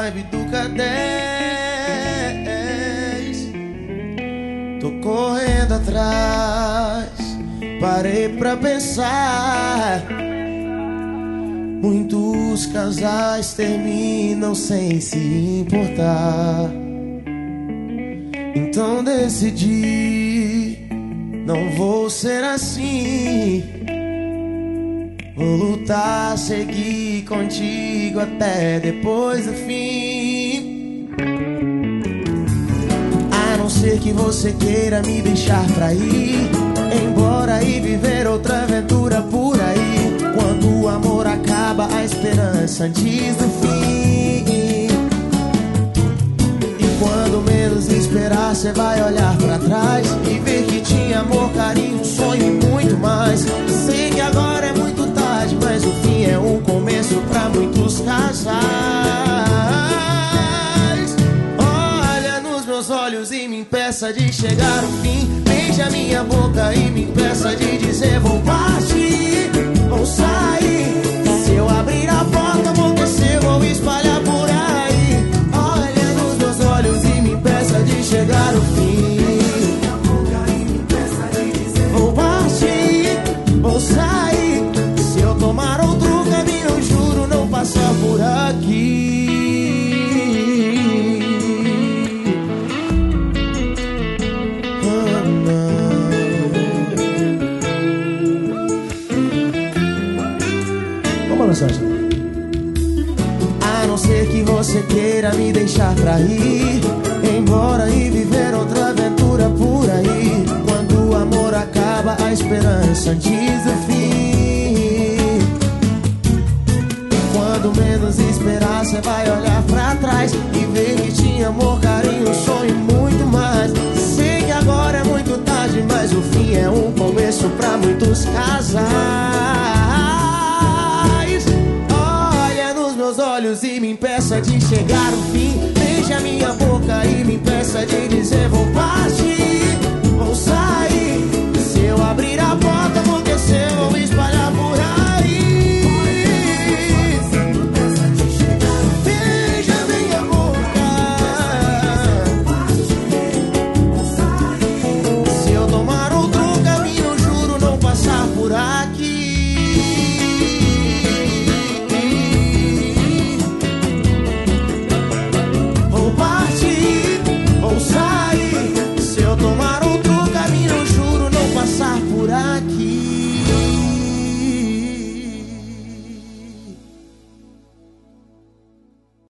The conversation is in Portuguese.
vibe do K10. Tô correndo atrás, parei pra pensar. Muitos casais terminam sem se importar. Então decidi, não vou ser assim. Vou lutar, seguir contigo até depois do fim. A não ser que você queira me deixar pra ir embora e viver outra aventura por aí. Quando o amor acaba, a esperança antes do fim. E quando menos esperar, cê vai olhar pra trás e ver que tinha amor, carinho, um sonho e muito mais. Sei que agora é muito tarde, mas o fim é um começo pra muitos casais. Olha nos meus olhos e me impeça de chegar ao fim. Beija minha boca e me impeça de dizer vou partir, vou sair. Se eu abrir a porta, vou descer, vou espalhar por aí. Olha nos meus olhos e me impeça de chegar ao fim. Vou partir, vou sair. Se eu tomar outro caminho, eu juro não passar por aqui. A não ser que você queira me deixar pra ir embora e viver outra aventura por aí. Quando o amor acaba, a esperança antes do fim. Quando menos esperar, cê vai olhar pra trás e ver que tinha amor, carinho, um sonho e muito mais. Sei que agora é muito tarde, mas o fim é um começo pra muitos casais. Olhos e me impeça de chegar ao fim. Beija minha boca e me impeça de dizer vou partir.